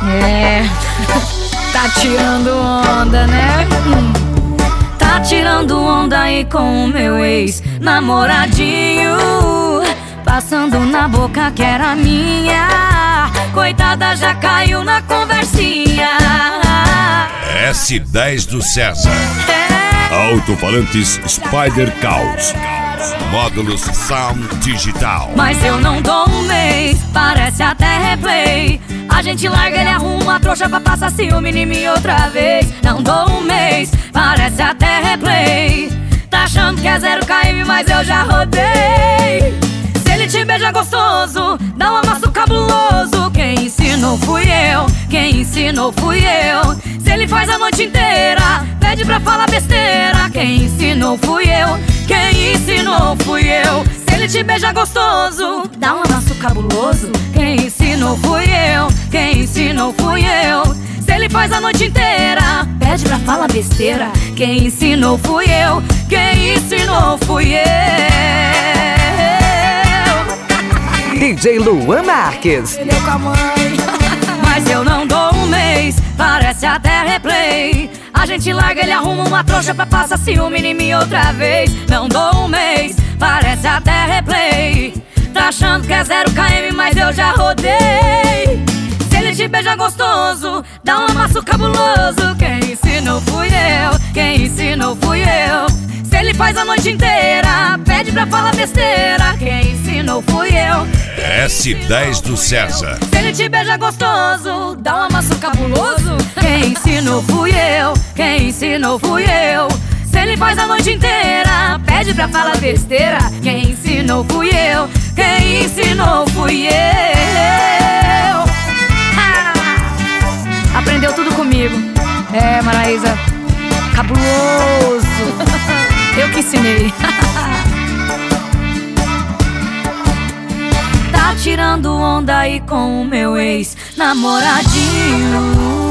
É, tá tirando onda, né? Tá tirando onda aí com o meu ex-namoradinho, passando na boca que era minha. Coitada, já caiu na conversinha. S10 do César. Alto-falantes Spider Caos. Módulos Sound Digital. Mas eu não dou um mês, parece até replay. A gente larga, ele arruma a trouxa pra passar ciúme em mim outra vez. Não dou um mês, parece até replay. Tá achando que é 0 km, mas eu já rodei. Se ele te beija gostoso, dá um amasso cabuloso. Quem ensinou fui eu, quem ensinou fui eu. Se ele faz a noite inteira, pede pra falar besteira. Quem ensinou fui eu, quem ensinou fui eu. Se ele te beija gostoso, dá um amasso cabuloso. Quem ensinou fui eu, quem ensinou fui eu. Se ele faz a noite inteira, pede pra falar besteira. Quem ensinou fui eu, quem ensinou fui eu. DJ Luan Marques. Perdeu com a mãe. Mas eu não dou um mês, parece até replay. A gente larga, ele arruma uma trouxa pra passar ciúme em mim outra vez. Não dou um mês, parece até replay. Tá achando que é 0 km, mas eu já rodei. Se ele te beija gostoso, dá um amasso cabuloso. Quem ensinou fui eu, quem ensinou fui eu. Se ele faz a noite inteira, pede pra falar besteira. Quem ensinou fui eu. S10 do César. Se ele te beija gostoso, dá um amasso cabuloso. Quem ensinou fui eu, quem ensinou fui eu. Se ele faz a noite inteira, pede pra falar besteira. Quem ensinou fui eu, quem ensinou fui eu. Aprendeu tudo comigo. É, Maraísa, cabuloso. Eu que ensinei. Tá tirando onda aí com o meu ex-namoradinho.